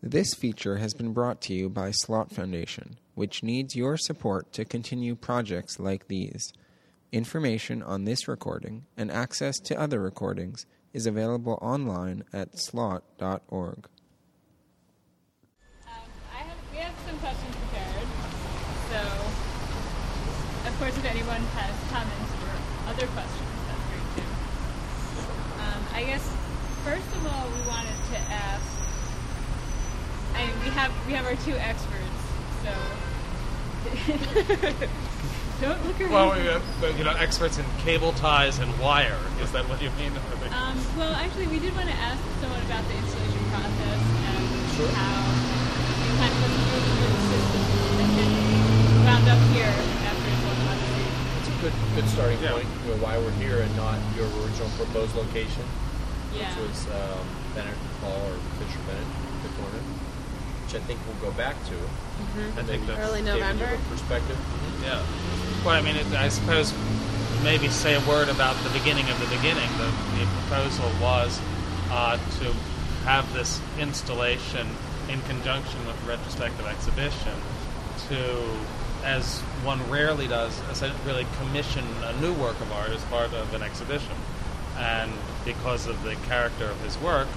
This feature has been brought to you by Slot Foundation, which needs your support to continue projects like these. Information on this recording and access to other recordings is available online at slot.org. We have some questions prepared, so of course if anyone has comments or other questions, that's great too. I guess first of all we wanted to ask, we have our two experts, so don't look around. Well, experts in cable ties and wire. Is that what you mean? Well, actually, we did want to ask someone about the installation process and how you kind of went through the system and then wound up here after it's Odyssey. It's a good starting point. Why we're here and not your original proposed location, which was Bennett Hall or Fisher Bennett, the corner, which I think we'll go back to. I think that's early November. Give you a perspective. Yeah. Well, I mean, I suppose maybe say a word about the beginning of the beginning. The proposal was to have this installation in conjunction with the retrospective exhibition to, as one rarely does, really commission a new work of art as part of an exhibition. And because of the character of his work,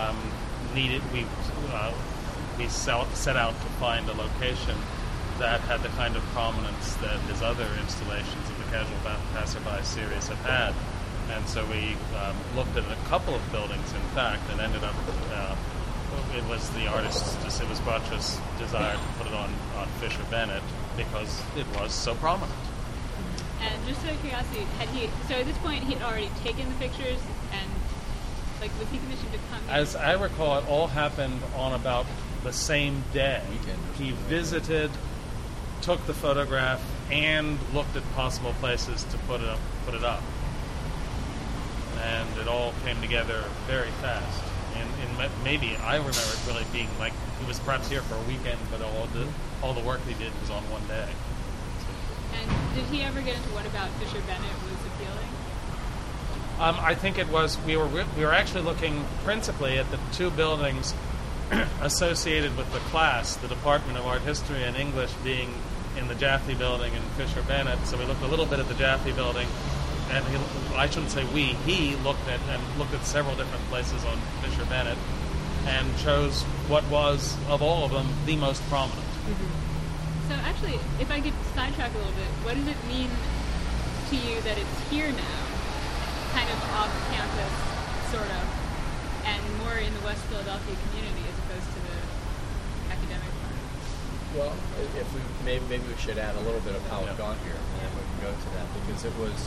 we set out to find a location that had the kind of prominence that his other installations of the Casual Passerby series have had. And so we looked at a couple of buildings, in fact, and ended up, it was Bracha's desire to put it on Fisher Bennett because it was so prominent. And just out of curiosity, so at this point he had already taken the pictures and, was he commissioned to come here? As I recall, it all happened on about the same day. He visited, took the photograph, and looked at possible places to put it up. And it all came together very fast. And maybe I remember it really being like he was perhaps here for a weekend, but all the work he did was on one day. And did he ever get into what about Fisher Bennett was appealing? I think it was we were actually looking principally at the two buildings associated with the class, the Department of Art History and English being in the Jaffe Building and Fisher Bennett. So we looked a little bit at the Jaffe Building, and he looked at several different places on Fisher Bennett, and chose what was of all of them the most prominent. So actually, if I could sidetrack a little bit, what does it mean to you that it's here now, kind of off campus, sort of, and more in the West Philadelphia community as opposed to the academic part? Well, if we maybe we should add a little bit of how it got here, and then we can go to that, because it was,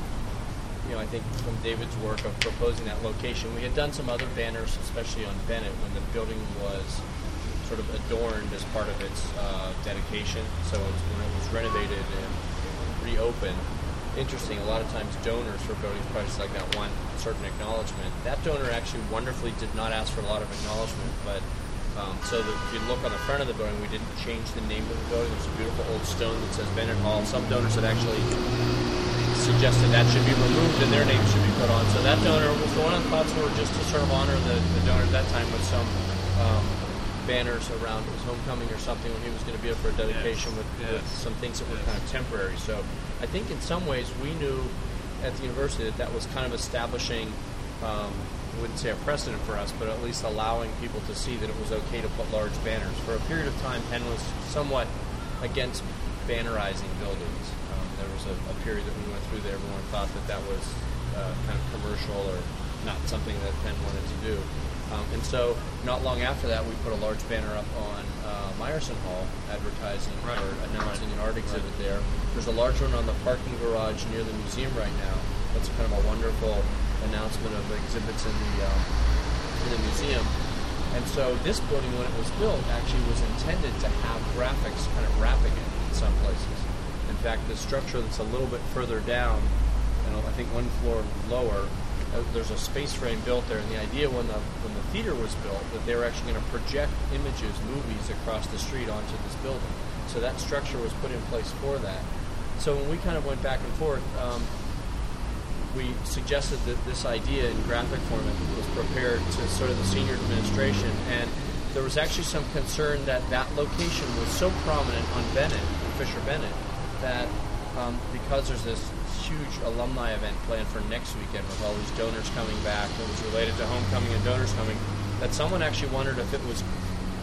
I think from David's work of proposing that location, we had done some other banners, especially on Bennett, when the building was sort of adorned as part of its dedication. So when it was renovated and reopened, interesting, a lot of times donors for building projects like that want certain acknowledgement. That donor actually wonderfully did not ask for a lot of acknowledgement, but so that if you look on the front of the building, we didn't change the name of the building. There's a beautiful old stone that says Bennett Hall. Some donors had actually suggested that should be removed and their name should be put on. So that donor was the one I thought were just to sort of honor the donor at that time with some banners around his homecoming or something when he was going to be up for a dedication with some things that were kind of temporary. So I think in some ways we knew at the university that was kind of establishing, I wouldn't say a precedent for us, but at least allowing people to see that it was okay to put large banners. For a period of time, Penn was somewhat against bannerizing buildings. There was a period that we went through that everyone thought that was kind of commercial or not something that Penn wanted to do. And so not long after that, we put a large banner up on Meyerson Hall advertising or announcing an art exhibit there. There's a large one on the parking garage near the museum right now. That's kind of a wonderful announcement of exhibits in the museum. And so this building, when it was built, actually was intended to have graphics kind of wrapping it in some places. In fact, the structure that's a little bit further down, and I think one floor lower, there's a space frame built there, and the idea when the theater was built that they were actually going to project movies across the street onto this building. So that structure was put in place for that. So when we kind of went back and forth, we suggested that this idea in graphic format was prepared to sort of the senior administration, and there was actually some concern that that location was so prominent on Bennett, Fisher Bennett, that because there's this huge alumni event planned for next weekend with all these donors coming back that was related to homecoming and donors coming, that someone actually wondered if it was,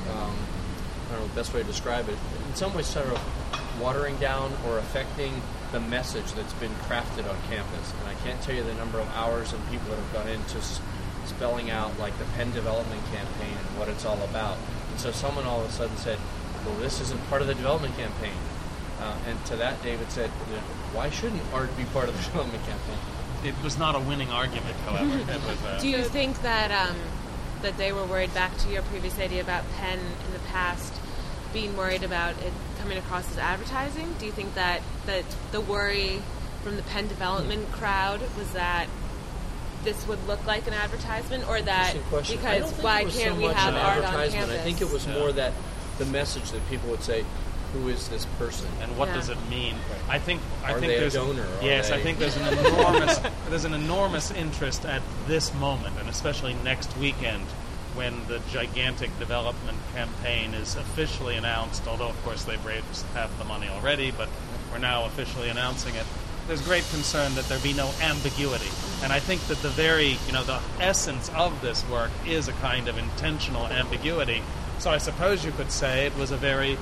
I don't know the best way to describe it, in some ways sort of watering down or affecting the message that's been crafted on campus. And I can't tell you the number of hours and people that have gone into spelling out like the Penn Development Campaign and what it's all about. And so someone all of a sudden said, well, this isn't part of the development campaign. And to that, David said, why shouldn't art be part of the development campaign? It was not a winning argument, however. It was, Do you think that that they were worried, back to your previous idea about Penn in the past, being worried about it coming across as advertising? Do you think that the worry from the Penn development crowd was that this would look like an advertisement, or that because why can't we have art on campus? I think it was more that the message that people would say, who is this person and what does it mean? I think they there's a donor? Yes, I think there's an enormous interest at this moment, and especially next weekend, when the gigantic development campaign is officially announced. Although, of course, they've raised half the money already, but we're now officially announcing it. There's great concern that there be no ambiguity, and I think that the essence of this work is a kind of intentional ambiguity. So I suppose you could say it was a very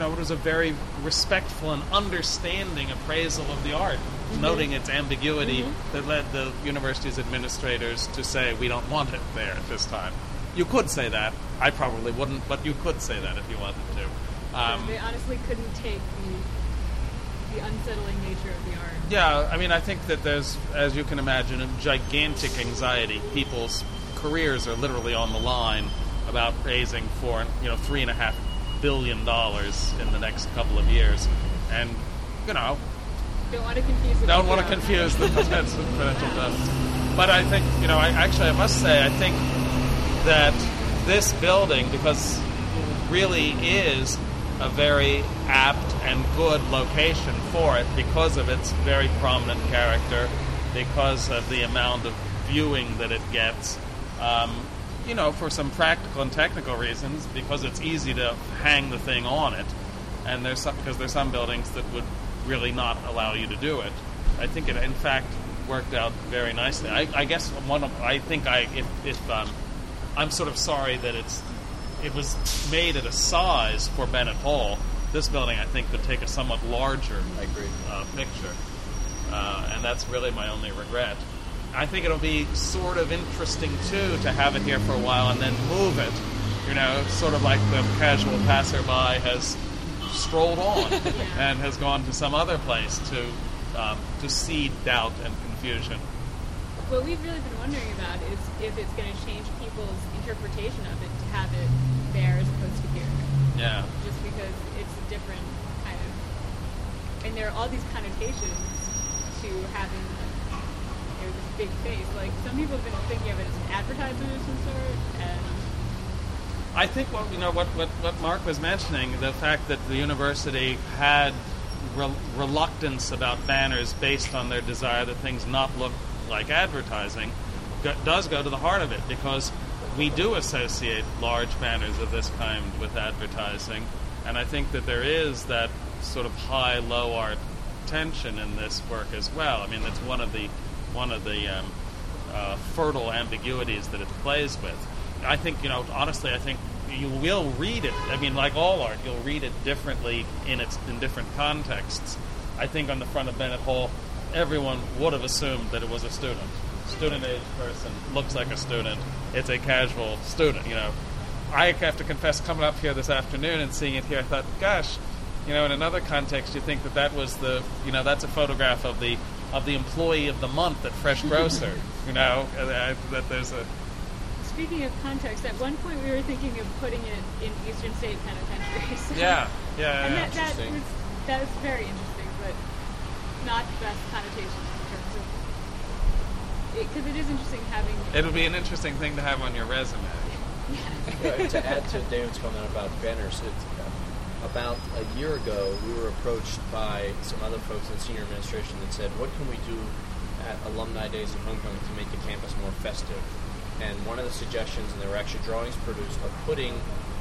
respectful and understanding appraisal of the art, noting its ambiguity that led the university's administrators to say, we don't want it there at this time. You could say that. I probably wouldn't, but you could say that if you wanted to. They honestly couldn't take the unsettling nature of the art. Yeah, I mean, I think that there's, as you can imagine, a gigantic anxiety. People's careers are literally on the line about raising for $3.5 billion in the next couple of years, and don't want to confuse the potential depths. But I think I must say, I think that this building, because really is a very apt and good location for it, because of its very prominent character, because of the amount of viewing that it gets. For some practical and technical reasons, because it's easy to hang the thing on it, and because there's some buildings that would really not allow you to do it. I think it, in fact, worked out very nicely. I guess I'm sort of sorry that it was made at a size for Bennett Hall. This building, I think, could take a somewhat larger picture, and that's really my only regret. I think it'll be sort of interesting, too, to have it here for a while and then move it, sort of like the casual passerby has strolled on and has gone to some other place to seed doubt and confusion. What we've really been wondering about is if it's going to change people's interpretation of it to have it there as opposed to here. Yeah. Just because it's a different kind of... And there are all these connotations to having this big face. Like, some people have been thinking of it as an advertisement of some sort, and... I think what Mark was mentioning, the fact that the university had reluctance about banners based on their desire that things not look like advertising, does go to the heart of it, because we do associate large banners of this kind with advertising, and I think that there is that sort of high-low art tension in this work as well. I mean, that's one of the fertile ambiguities that it plays with. I think, honestly, I think you will read it. I mean, like all art, you'll read it differently in different contexts. I think on the front of Bennett Hall, everyone would have assumed that it was a student. Student-age person, looks like a student. It's a casual student, I have to confess, coming up here this afternoon and seeing it here, I thought, gosh, in another context, you think that was that's a photograph of the employee of the month at Fresh Grocer, that there's a... Speaking of context, at one point we were thinking of putting it in Eastern State Penitentiary. So Yeah. And that was very interesting, but not the best connotation in terms of... Because it is interesting having... It'll be an interesting thing to have on your resume. To add to David's comment about banners, about a year ago, we were approached by some other folks in the senior administration that said, what can we do at Alumni Days and Homecoming to make the campus more festive? And one of the suggestions, and there were actually drawings produced, of putting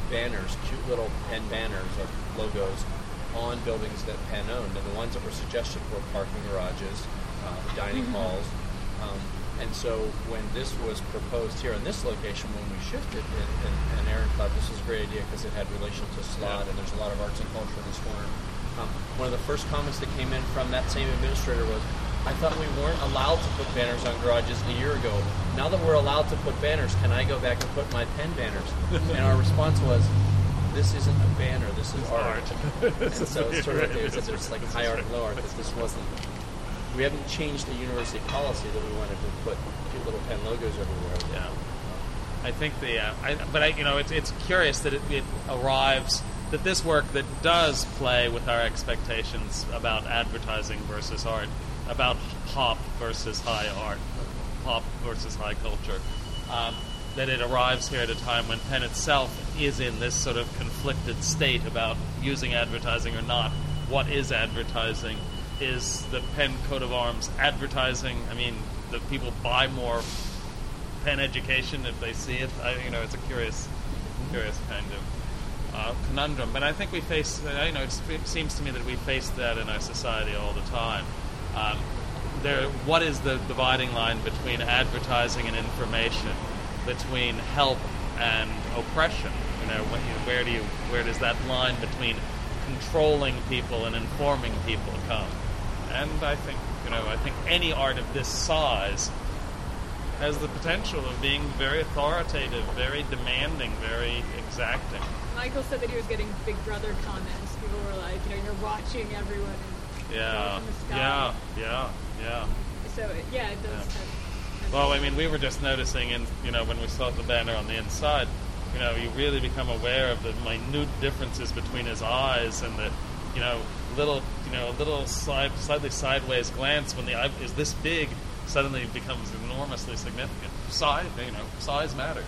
banners, cute little Penn banners or logos on buildings that Penn owned, and the ones that were suggested were parking garages, dining halls. And so when this was proposed here in this location, when we shifted, and Aaron thought this was a great idea because it had relation to SLOT, and there's a lot of arts and culture in this corner. One of the first comments that came in from that same administrator was, I thought we weren't allowed to put banners on garages a year ago. Now that we're allowed to put banners, can I go back and put my Penn banners? And our response was, this isn't a banner, this is art. And so it's sort of like there's like high art and low art, that this wasn't. We haven't changed the university policy that we wanted to put cute little Penn logos everywhere. Yeah, I think it's curious that it arrives that this work that does play with our expectations about advertising versus art, about pop versus high art, pop versus high culture, that it arrives here at a time when Penn itself is in this sort of conflicted state about using advertising or not. What is advertising? Is the Penn coat of arms advertising? I mean, do people buy more Penn education if they see it? It's a curious kind of conundrum. But I think we face, it seems to me that we face that in our society all the time. What is the dividing line between advertising and information, between help and oppression? Where does that line between controlling people and informing people come? And I think any art of this size has the potential of being very authoritative, very demanding, very exacting. Michael said that he was getting Big Brother comments. People were like, you're watching everyone. Yeah. So yeah, it does. Yeah. Well, we were just noticing, when we saw the banner on the inside, you really become aware of the minute differences between his eyes and the, little slightly sideways glance when the eye is this big suddenly becomes enormously significant. Size matters.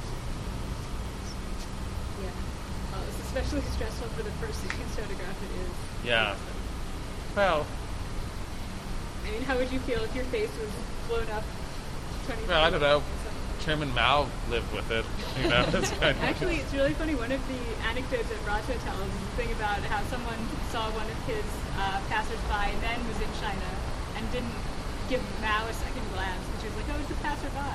Yeah. Well, it's especially stressful for the person who can photograph it is. Yeah. Well. How would you feel if your face was blown up 20 Well, I don't know. Chairman Mao lived with it. It's kind of Actually, it's really funny. One of the anecdotes that Rato tells is the thing about how someone saw one of his passersby then was in China and didn't give Mao a second glance, which was like, oh, it's a passerby.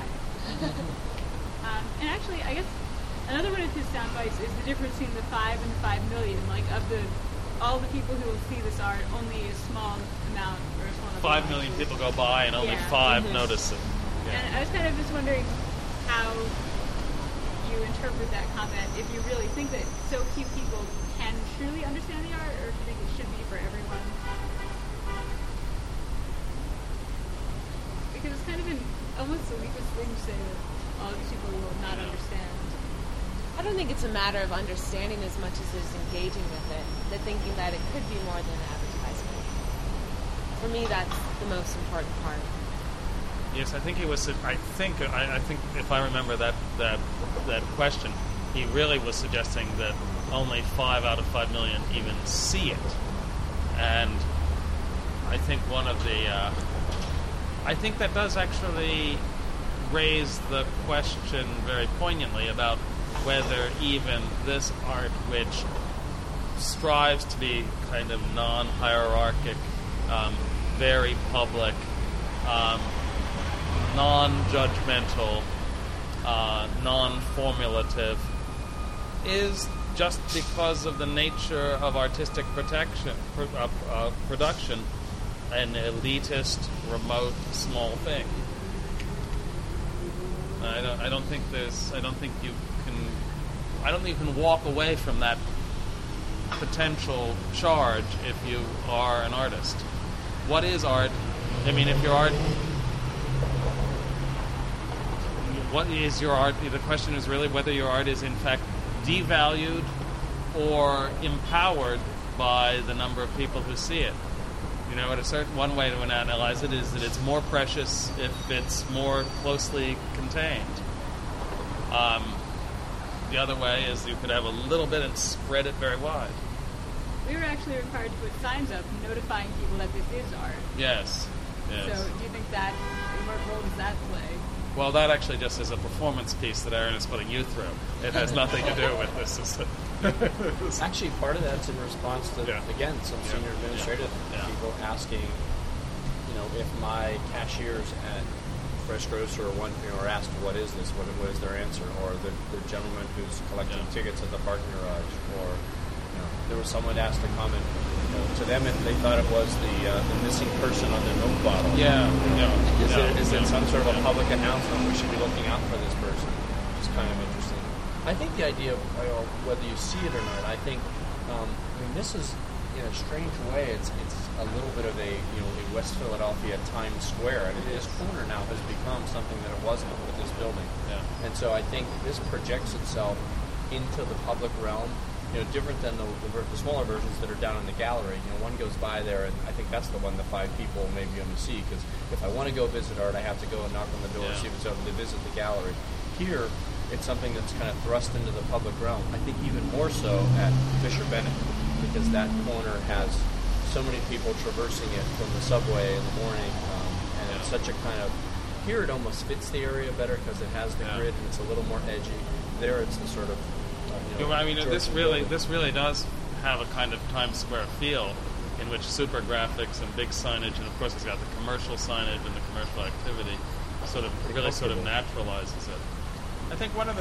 And actually, I guess another one of his sound bites is the difference between the 5 and the 5 million. Like, of all the people who will see this art, only a small amount or a small number 5 million people go by and only 5 notice it. Yeah. And I was kind of just wondering how you interpret that comment, if you really think that so few people can truly understand the art, or if you think it should be for everyone. Because it's kind of almost elitist thing to say that all these people will not understand. I don't think it's a matter of understanding as much as it is engaging with it, the thinking that it could be more than advertisement. For me, that's the most important part. Yes, I think he was. I think if I remember that question, he really was suggesting that only 5 out of 5 million even see it, and I think I think that does actually raise the question very poignantly about whether even this art, which strives to be kind of non-hierarchic, very public, non-judgmental, non-formulative, is just because of the nature of artistic production an elitist, remote, small thing. I don't think you can walk away from that potential charge if you are an artist. What is art? If your art, what is your art? The question is really whether your art is in fact devalued or empowered by the number of people who see it. One way to analyze it is that it's more precious if it's more closely contained. The other way is you could have a little bit and spread it very wide. We were actually required to put signs up notifying people that this is art. Yes. So do you think what role does that play? Well, that actually just is a performance piece that Aaron is putting you through. It has nothing to do with this. Actually, part of that's in response to, Yeah. again, some Yeah. senior administrative Yeah. people asking, if my cashiers at Fresh Grocer are asked, what is this? What is their answer? Or the gentleman who's collecting Yeah. tickets at the parking garage. Or, there was someone asked a comment, to them if they thought it was the missing person on their milk bottle. Yeah. Is it some sort of a public announcement? We should be looking out for this person. It's kind of interesting. I think the idea of whether you see it or not, I think, this is, in a strange way, it's a little bit of a West Philadelphia Times Square. I mean, this corner now has become something that it wasn't with this building. Yeah. And so I think this projects itself into the public realm, different than the smaller versions that are down in the gallery. One goes by there, and I think that's the one the 5 people may be able to see, because if I want to go visit art, I have to go and knock on the door and see if it's open to visit the gallery. Here, it's something that's kind of thrust into the public realm. I think even more so at Fisher Bennett, because that corner has so many people traversing it from the subway in the morning, and it's such a kind of, here it almost fits the area better because it has the grid and it's a little more edgy. There it's the sort of, this really does have a kind of Times Square feel, in which super graphics and big signage, and of course it's got the commercial signage and the commercial activity, sort of naturalizes it. I think one of the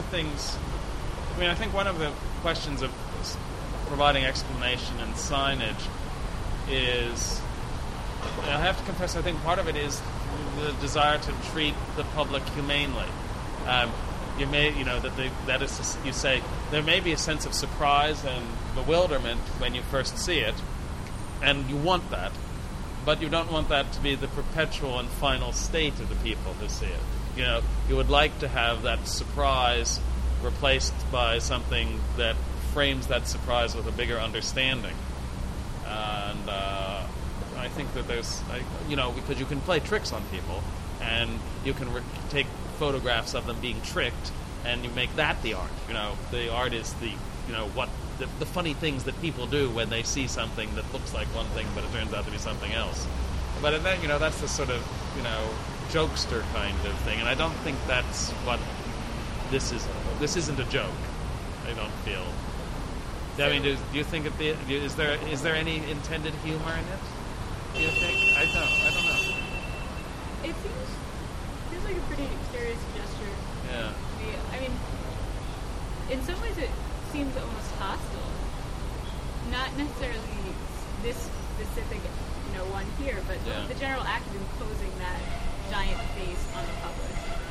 questions of providing explanation and signage is, I have to confess, I think part of it is the desire to treat the public humanely. You may, you say there may be a sense of surprise and bewilderment when you first see it, and you want that, but you don't want that to be the perpetual and final state of the people who see it. You would like to have that surprise replaced by something that frames that surprise with a bigger understanding. And I think that there's, because you can play tricks on people, and you can take photographs of them being tricked, and you make that the art. The art is the funny things that people do when they see something that looks like one thing, but it turns out to be something else. But then, that's the sort of, jokester kind of thing, and I don't think that's what this is. This isn't a joke. I don't feel. I mean, do you think is there any intended humor in it? Do you think? I don't know. It seems like a pretty serious gesture. Yeah. To me. I mean, in some ways it seems almost hostile. Not necessarily this specific, one here, but the general act of imposing that giant face on the public.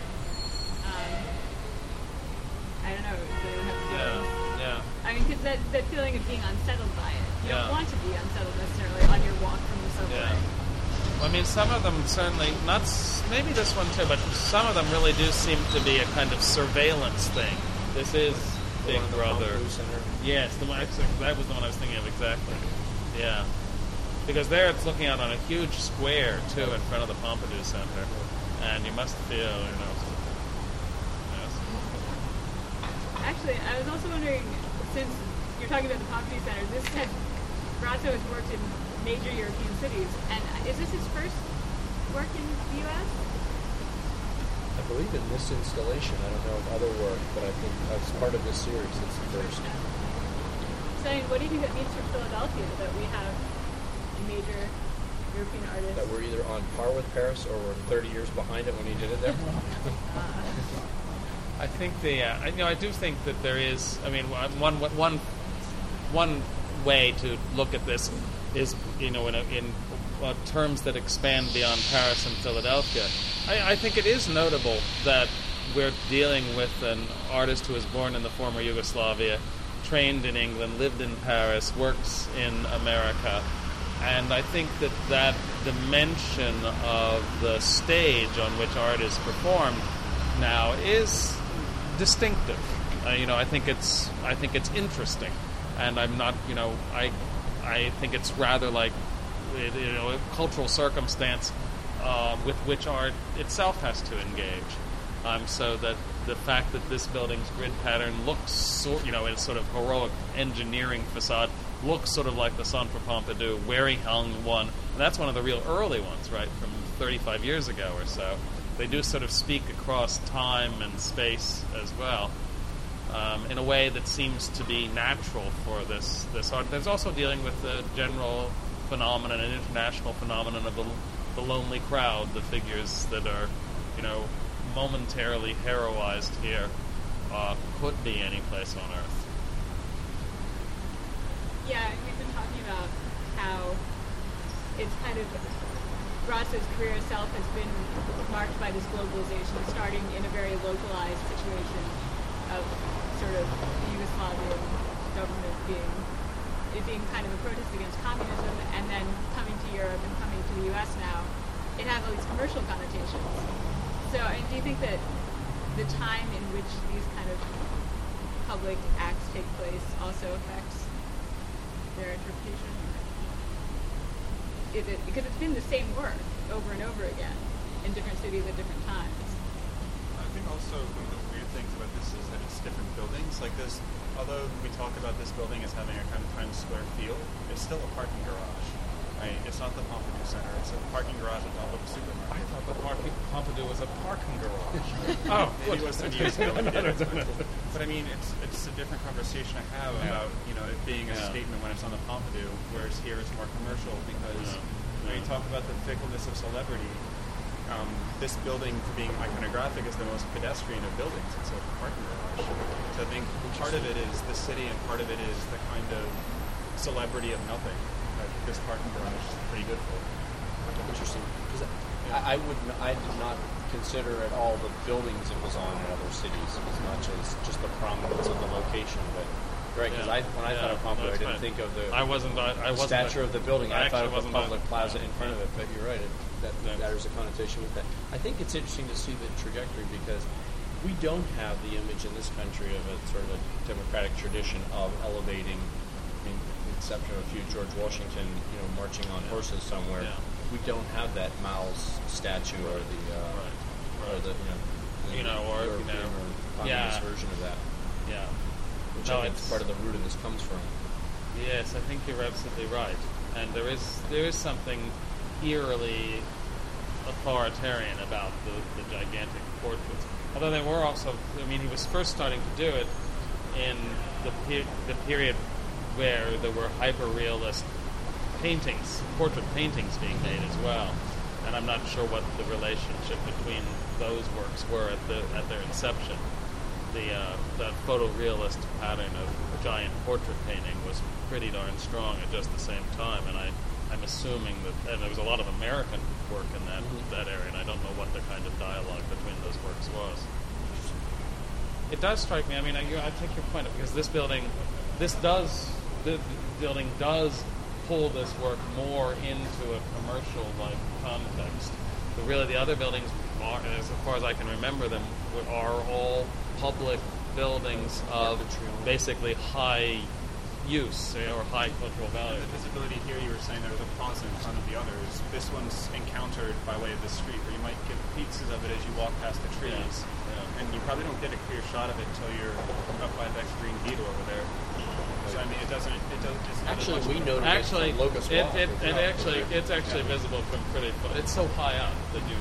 I don't know. Does anyone have to do it? Yeah. I mean, because that feeling of being unsettled by it. You don't want to be unsettled necessarily on your walk from the subway. Yeah. Well, I mean, some of them certainly, maybe this one too, but some of them really do seem to be a kind of surveillance thing. This is Big Brother. Yes, that was the one I was thinking of exactly. Yeah. Because there it's looking out on a huge square, too, in front of the Pompidou Center. And you must feel, Actually, I was also wondering, since you're talking about the Pompidou Center, Brazzo has worked in major European cities, and is this his first work in the U.S.? I believe in this installation. I don't know of other work, but I think as part of this series, it's the first. So, what do you think that means for Philadelphia, that we have a major European artist? That we're either on par with Paris or we're 30 years behind it when he did it there? I think I do think that there is. I mean, one way to look at this is, in terms that expand beyond Paris and Philadelphia. I think it is notable that we're dealing with an artist who was born in the former Yugoslavia, trained in England, lived in Paris, works in America, and I think that dimension of the stage on which art is performed now is distinctive. I think it's interesting, and I'm not. I think it's rather like a cultural circumstance with which art itself has to engage. So that the fact that this building's grid pattern looks, in a sort of heroic engineering facade, looks sort of like the Centre Pompidou, where he hung one. And that's one of the real early ones, right, from 35 years ago or so. they do sort of speak across time and space as well, in a way that seems to be natural for this art. There's also dealing with the general phenomenon, an international phenomenon of the lonely crowd, the figures that are, momentarily heroized here, could be any place on Earth. Yeah, we've been talking about how it's kind of Brazza's career itself has been marked by this globalization, starting in a very localized situation of sort of the Yugoslavian government being kind of a protest against communism, and then coming to Europe and coming to the U.S. now, it has all these commercial connotations. So, do you think that the time in which these kind of public acts take place also affects their interpretation? Because it's been the same work over and over again in different cities at different times. I think also one of the weird things about this is that it's different buildings. Like this, although we talk about this building as having a kind of Times Square feel, it's still a parking garage. Right? It's not the Pompidou Center. It's a parking garage on top of a supermarket. I thought the Pompidou was a parking garage. Maybe it was 30 years ago. But I mean, it's a different conversation I have about it being a statement when it's on the Pompidou, whereas here it's more commercial because when you talk about the fickleness of celebrity, this building, for being iconographic, is the most pedestrian of buildings. It's a parking garage. So I think part of it is the city, and part of it is the kind of celebrity of nothing. This parking garage is pretty good for. Interesting, because I did not consider at all the buildings it was on in other cities as much as just the prominence of the location. But because when I thought of Pompidou, I didn't think of the stature of the building. I thought of the public plaza in front of it. But you're right, there's a connotation with that. I think it's interesting to see the trajectory because we don't have the image in this country of a sort of a democratic tradition of elevating. Exception of a few George Washington, marching on horses somewhere. Yeah. We don't have that Mao's statue or the European or communist version of that. Yeah. Which I think is part of the root of this comes from. Yes, I think you're absolutely right. And there is something eerily authoritarian about the gigantic portraits. Although there were also, he was first starting to do it in the period where there were hyper-realist paintings, portrait paintings being made as well. And I'm not sure what the relationship between those works were at their inception. The photorealist pattern of giant portrait painting was pretty darn strong at just the same time, and I'm assuming that, and there was a lot of American work in that area, and I don't know what the kind of dialogue between those works was. It does strike me, I take your point, because the building does pull this work more into a commercial-like context. But really, the other buildings, as far as I can remember them, are all public buildings of basically high use or high cultural value. The visibility here, you were saying there was a plaza in front of the others. This one's encountered by way of the street, where you might get pieces of it as you walk past the trees. Yeah. And you probably don't get a clear shot of it until you're up by the green beetle over there. So it doesn't. Actually, we noticed actually, Locust Walk. It's actually visible from pretty close. It's so high up that you.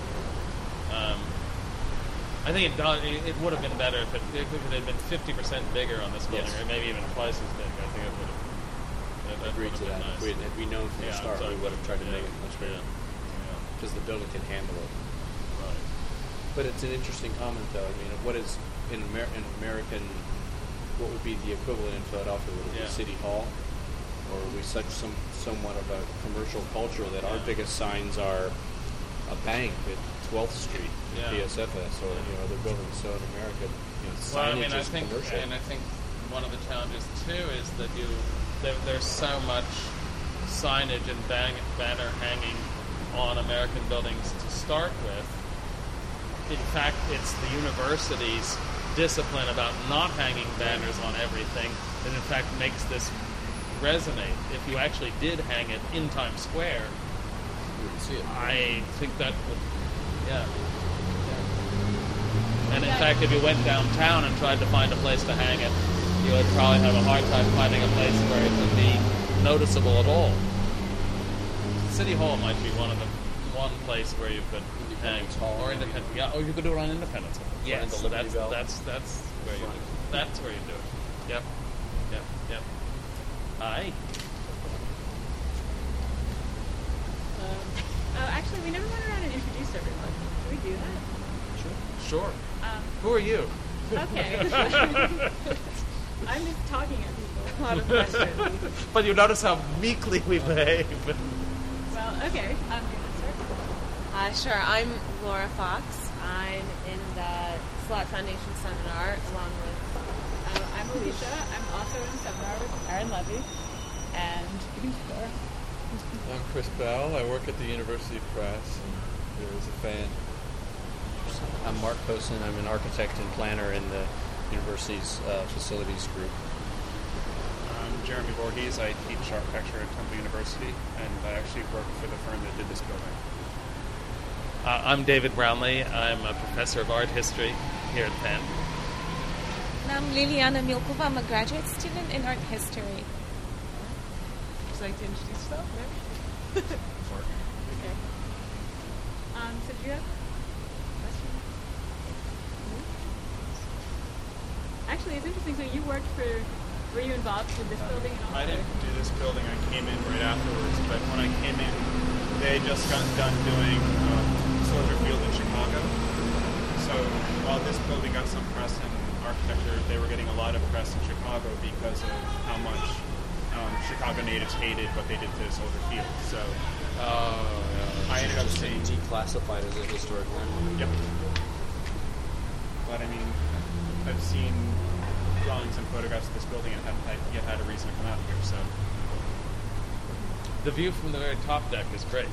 I think it does. It would have been better if it had been 50% bigger on this building, or maybe even twice as big. I think it would have. Agreed to that. Nice. Had we known from the start, we would have tried to make it much bigger because the building can handle it. Right. But it's an interesting comment, though. What is in American? What would be the equivalent in Philadelphia? Would it be City Hall? Or are we somewhat of a commercial culture that our biggest signs are a bank at 12th Street, PSFS, or other buildings? So in America, signage is commercial. And I think one of the challenges too is that there's so much signage and banner hanging on American buildings to start with. In fact, it's the universities' discipline about not hanging banners on everything that in fact makes this resonate. If you actually did hang it in Times Square, you would see it. I think that would, And in fact, if you went downtown and tried to find a place to hang it, you would probably have a hard time finding a place where it would be noticeable at all. City Hall might be one of the one place where you could hang. Independence Hall. Or Independence. Yeah, or you could do it on Independence Hall. Yes, the Liberty Bell. that's where you do it. That's where you do it. Yep. Aye. Oh, actually, we never went around and introduced everyone. Can we do that? Sure. Who are you? Okay. I'm just talking at people. A lot of questions. But you notice how meekly we behave. Well, okay. You want to start? Sure. I'm Laura Fox. I'm in the Slot Foundation seminar along with. I'm Alicia. I'm also in seminar with Aaron Levy. And you can start. I'm Chris Bell. I work at the University Press, and there is a fan. I'm Mark Posen. I'm an architect and planner in the university's facilities group. I'm Jeremy Voorhees. I teach architecture at Temple University, and I actually work for the firm that did this building. I'm David Brownlee. I'm a professor of art history here at Penn. And I'm Liliana Milkova. I'm a graduate student in art history. Would you like to introduce yourself? No? Okay. So do you have questions? Actually, it's interesting. So you were you involved with this building and all? I didn't do this building. I came in right afterwards, but when I came in, they had just gotten done doing Soldier Field in Chicago. So while this building got some press in architecture, they were getting a lot of press in Chicago because of how much Chicago natives hated what they did to Soldier Field. So I ended up seeing declassified as a historic landmark. Yep. But I mean, I've seen drawings and photographs of this building and haven't yet had a reason to come out here. So The view from the very top deck is great.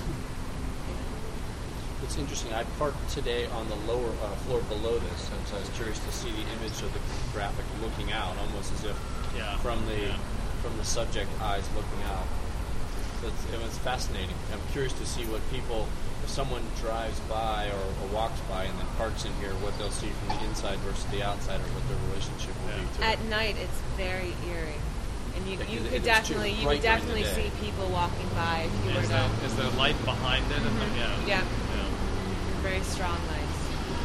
It's interesting. I parked today on the lower floor below this, and so I was curious to see the image of the graphic looking out, almost as if from the subject eyes looking out. So it's fascinating. I'm curious to see what people, if someone drives by or walks by and then parks in here, what they'll see from the inside versus the outside, or what their relationship will be to it. At night, it's very eerie, and you It could is too definitely bright during the day. see people walking by if you were to. Is there light behind it? Yeah. Very strong lights.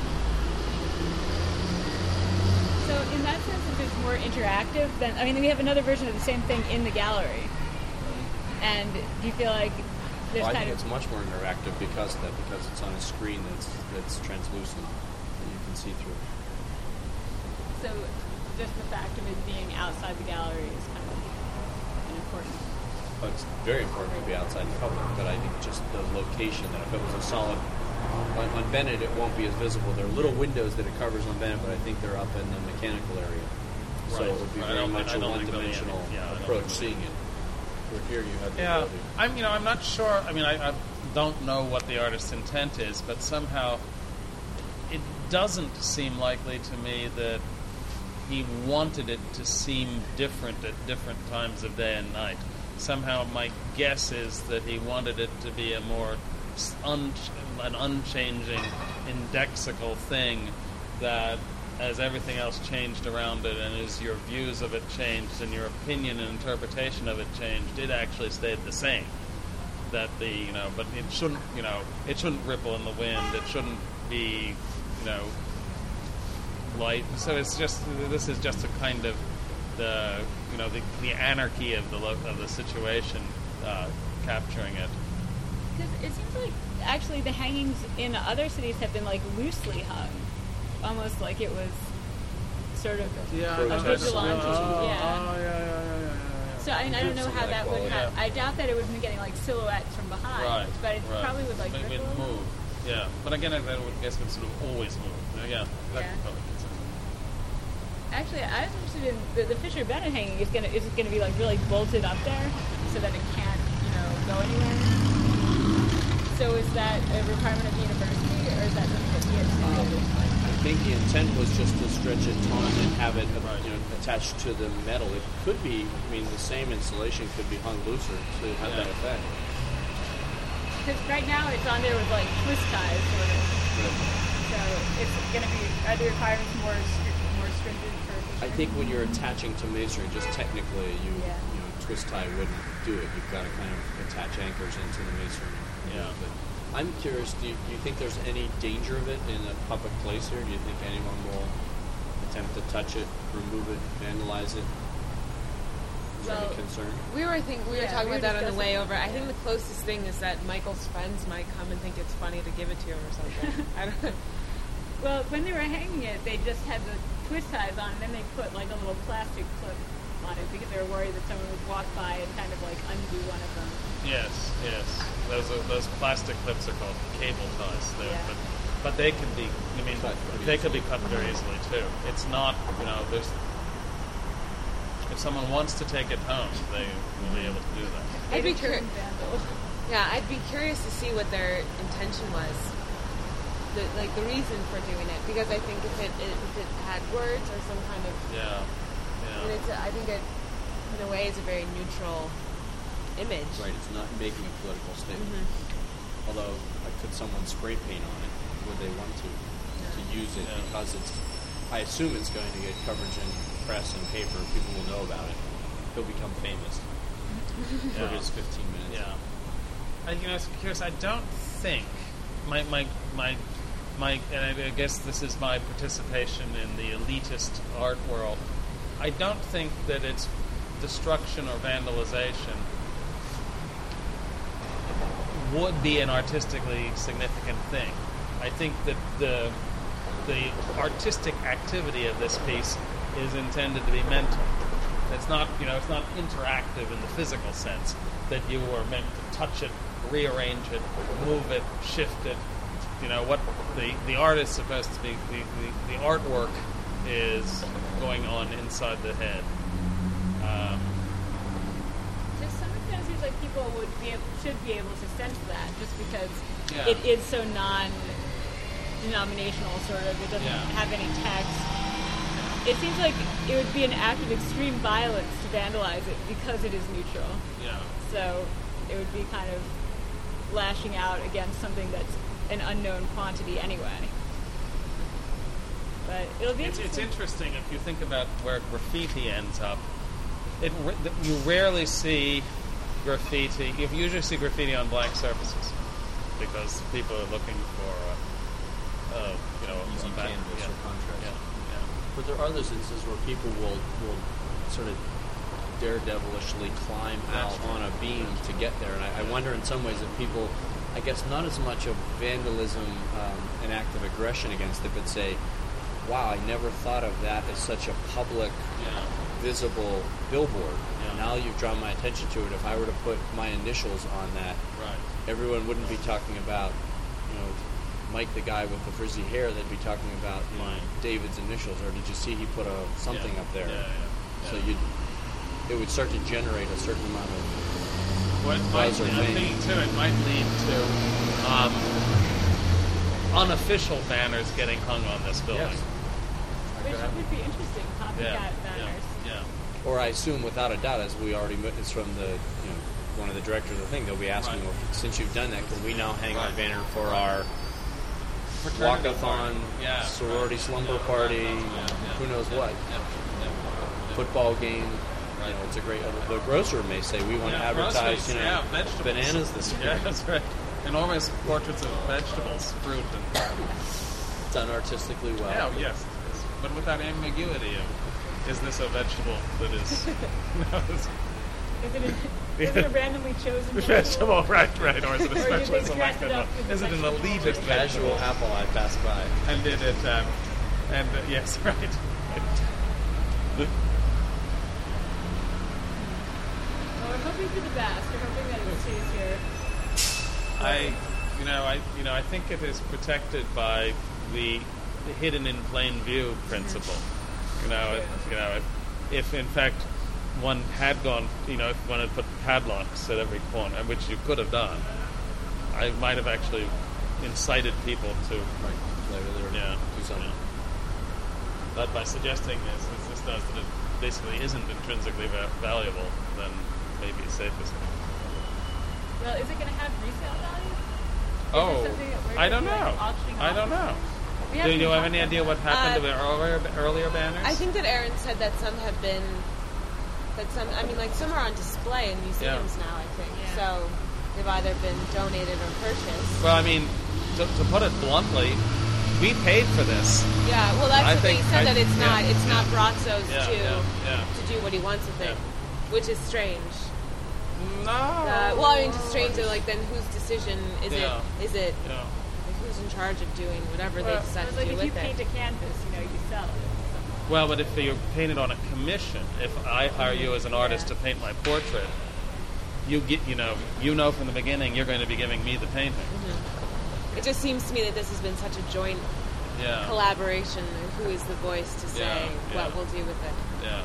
So in that sense, it's more interactive than, I mean, we have another version of the same thing in the gallery. And do you feel like there's I kind think of... it's much more interactive because of that, because it's on a screen that's translucent that you can see through. So just the fact of it being outside the gallery is kind of an important... But it's very important to be outside the public, but I think just the location, that if it was a solid... On Bennett, it won't be as visible. There are little windows that it covers on Bennett, but I think they're up in the mechanical area. So it would be very much a one-dimensional approach, seeing it. Where here you have the ability. I'm not sure. I mean, I don't know what the artist's intent is, but somehow it doesn't seem likely to me that he wanted it to seem different at different times of day and night. Somehow my guess is that he wanted it to be a more an unchanging, indexical thing that, as everything else changed around it, and as your views of it changed, and your opinion and interpretation of it changed, it actually stayed the same. That but it shouldn't, it shouldn't ripple in the wind. It shouldn't be, light. So this is just a kind of the anarchy of the situation, capturing it. Because it seems like actually the hangings in other cities have been like loosely hung, almost like it was sort of a vigilante. So I don't know how that would have. I doubt that it would have been getting like silhouettes from behind, but it probably would like maybe ripple. Move. Yeah, but again, I would guess it would sort of always move. That could probably be sense. Actually, I was interested in the Fisher Bennett hanging. Is it gonna be like really bolted up there so that it can't go anywhere? So is that a requirement of the university, or is that something that you had to do? I think the intent was just to stretch it taut and have it attached to the metal. It could be, the same insulation could be hung looser to have that effect. Because right now it's on there with like twist ties, sort of. Right. So it's going to be, are the requirements more stringent for Fisher? I think when you're attaching to masonry, just technically, twist tie wouldn't do it. You've got to kind of attach anchors into the masonry. Yeah. I'm curious, do you think there's any danger of it in a public place here? Do you think anyone will attempt to touch it, remove it, vandalize it? Is there any concern? We were talking about that on the way over. I think the closest thing is that Michael's friends might come and think it's funny to give it to him or something. I don't know. Well, when they were hanging it, they just had the twist ties on, and then they put like a little plastic clip on it because they were worried that someone would walk by and kind of like undo one of them. Yes. Those plastic clips are called cable ties. Yeah. But they can be. I mean, they could be cut very easily too. It's not. There's. If someone wants to take it home, they will be able to do that. I'd be curious to see what their intention was. The reason for doing it, because I think if it had words or some kind of and I think it in a way is a very neutral image. Right, it's not making a political statement. Mm-hmm. Although, could someone spray paint on it? Would they want to use it because it's? I assume it's going to get coverage in press and paper. People will know about it. He'll become famous for his 15 minutes. Yeah. I was curious. I don't think my and I guess this is my participation in the elitist art world. I don't think that its destruction or vandalization would be an artistically significant thing. I think that the artistic activity of this piece is intended to be mental. It's not interactive in the physical sense that you are meant to touch it, rearrange it, move it, shift it. What the art is supposed to be, the artwork is going on inside the head. To some extent, it seems like people should be able to sense that, just because it is so non-denominational, sort of. It doesn't have any text. It seems like it would be an act of extreme violence to vandalize it because it is neutral. Yeah. So it would be kind of lashing out against something that's an unknown quantity anyway. But it'll be interesting. It's interesting if you think about where graffiti ends up. You rarely see graffiti. You usually see graffiti on blank surfaces because people are looking for easy canvas or contrast. Yeah. But there are those instances where people will sort of daredevilishly climb out on a beam to get there, and I wonder in some ways if people, I guess not as much of vandalism, an act of aggression against it, but say, wow, I never thought of that as such a public, visible billboard. Yeah. Now you've drawn my attention to it. If I were to put my initials on that, everyone wouldn't be talking about, Mike the guy with the frizzy hair. They'd be talking about David's initials, or did you see he put something up there? So it would start to generate a certain amount of buzz or fame. Too, it might lead to unofficial banners getting hung on this building. Yes. Which would be interesting, copycat banners. Yeah. Or I assume, without a doubt, as we already witnessed from the one of the directors of the thing, they'll be asking, well, since you've done that, can we now hang our banner for our walk-a-thon, sorority slumber party, who knows what, football game. It's a great. The grocer may say we want to advertise, vegetables. Bananas this year. Yeah, that's right. Enormous portraits of vegetables, fruit, and done artistically well. Yeah, yes, but without ambiguity of, is this a vegetable that is? Is it a randomly chosen vegetable? Right, or is it a or specially selected one? Is it an elitist casual apple I passed by? And did it? Yes, right. We're hoping for the best. We're hoping that it stays here. I think it is protected by the hidden in plain view principle. If in fact one had gone, if one had put padlocks at every corner, which you could have done, I might have actually incited people to do something. But by suggesting this does that it basically isn't intrinsically valuable, then maybe it's safest. Well, is it going to have resale value? I don't know. Do you have any idea what happened to the earlier banners? I think that Aaron said that some have been, some are on display in museums now, I think. Yeah. So they've either been donated or purchased. Well, I mean, to put it bluntly, we paid for this. Yeah, well, that's I what they think- said, I- that it's not. yeah, It's not yeah. Brazos Yeah, to yeah. to do what he wants with it, Yeah. which is strange. No. Well, I mean, just strange. Like, then whose decision is Yeah. it? Is it? Yeah. Like, who's in charge of doing whatever Well, they decide It's to like do if you with paint it? a canvas, you sell it. Well, but if you're painted on a commission, if I hire you as an artist Yeah. to paint my portrait, you get, you know from the beginning you're going to be giving me the painting. It just seems to me that this has been such a joint Yeah. collaboration. And who is the voice to say Yeah, yeah. what we'll do with it? Yeah.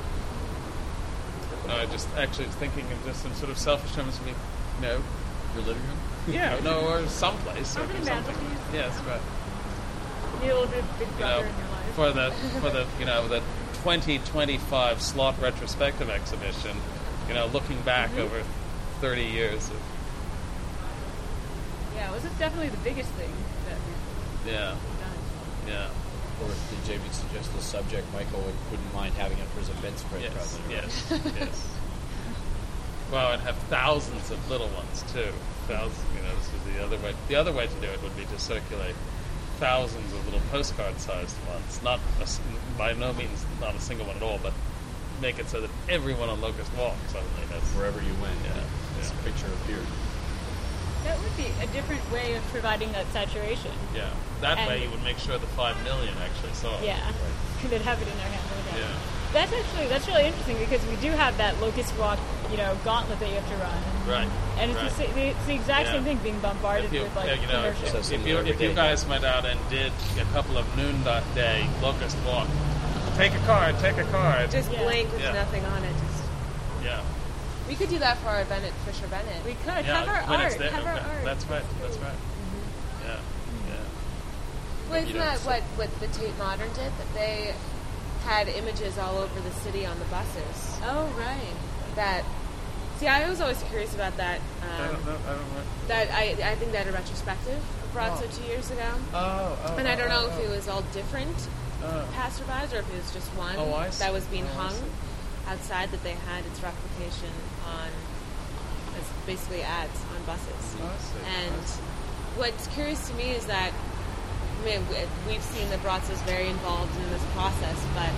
No, I just actually was thinking of just in sort of selfish terms. Your living room? Yeah, no, or someplace. Over the something. mantelpiece. Yes, right. You need a little bit of Big You Brother know, in your life. for the the 2025 Slot Retrospective Exhibition, looking back over 30 years of Yeah, well, this is definitely the biggest thing that we've yeah, done. yeah. Or did JB suggest the subject Michael wouldn't mind having it for his event spread? Yes, rather than- yes. Well, and have thousands of little ones too. Thousands. This is the other way. The other way to do it would be to circulate thousands of little postcard-sized ones. Not by no means not a single one at all, but make it so that everyone on Locust Walk suddenly has. Wherever you went, Yeah, this yeah. picture appeared. That would be a different way of providing that saturation. Yeah, that And- way you would make sure the 5 million actually saw it. Yeah, they'd have it in their hands all day. Yeah. That's really interesting because we do have that Locust Walk, gauntlet that you have to run. Right. And it's, right. it's the exact Yeah. same thing being bombarded If you, with like yeah, commercials. So if you guys went out and did a couple of noonday Locust Walk, take a card. Just Yeah. blank with Yeah. nothing on it. Just, Yeah. we could do that for our event at Fisher Bennett. We could Yeah, have our when art. it's there. Have our Okay. art. That's right. That's right. Yeah. Yeah. Well, You isn't don't that say- what the Tate Modern did? That they had images all over the city on the buses. Oh, right. That, see, I was always curious about that. I don't know. That I think they had a retrospective of Brazzo 2 years ago. Oh. And I don't know if it was all different Oh. passerbys or if it was just one Oh, I see. that was being Oh, I hung see. outside, that they had its replication on, as basically ads on buses. Oh, I see. And what's curious to me is that, I mean, we've seen that Brazzo's very involved in this process, but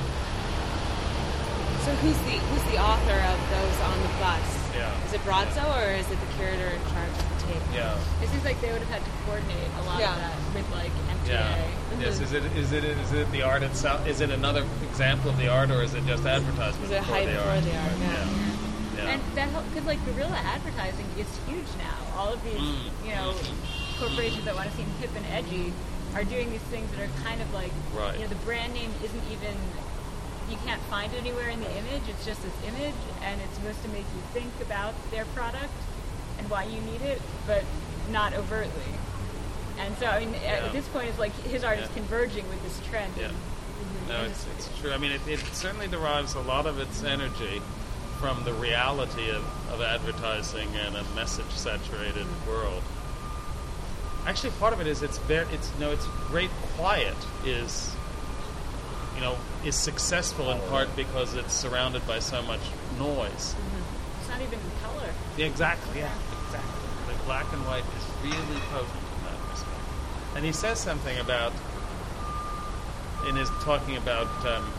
so who's the author of those on the bus? Yeah. Is it Brazzo or is it the curator in charge of the tape? Yeah. It seems like they would have had to coordinate a lot Yeah. of that with like MTA. Yeah. Yes. Is it the art itself? Is it another example of the art, or is it just advertisement? Is it for hype the for art? the art? Yeah. Yeah. And that because like guerrilla advertising is huge now. All of these, corporations that want to seem hip and edgy are doing these things that are kind of like, Right. the brand name isn't even, you can't find it anywhere in the image. It's just this image, and it's supposed to make you think about their product and why you need it, but not overtly. And so, I mean, Yeah. at this point, it's like his art is Yeah. converging with this trend. Yeah. in the No, industry. it's true. I mean, it certainly derives a lot of its energy from the reality of advertising in a message-saturated world. Actually, part of it is it's great quiet is successful in part because it's surrounded by so much noise. It's not even in color. Yeah, exactly. Yeah, exactly. The black and white is really potent in that respect. And he says something about, in his talking about,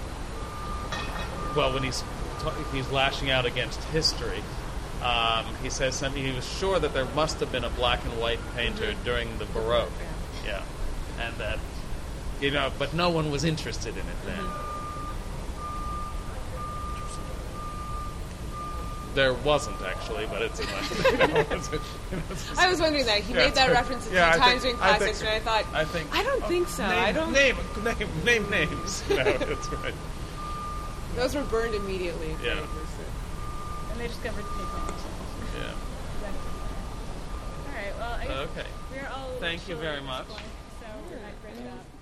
when he's lashing out against history. He says something. He was sure that there must have been a black and white painter during the Baroque. Yeah, and that but no one was interested in it then. There wasn't actually, but it's in my. I was wondering that. He made that reference a few times during classics, and I thought, I don't think so. I don't. Name names. No, that's right. Those were burned immediately. Yeah. And they discovered the paper themselves. Yeah. All right. Well, I guess Okay. we're all. Thank you chilly very at this much. point, so we're not break it up.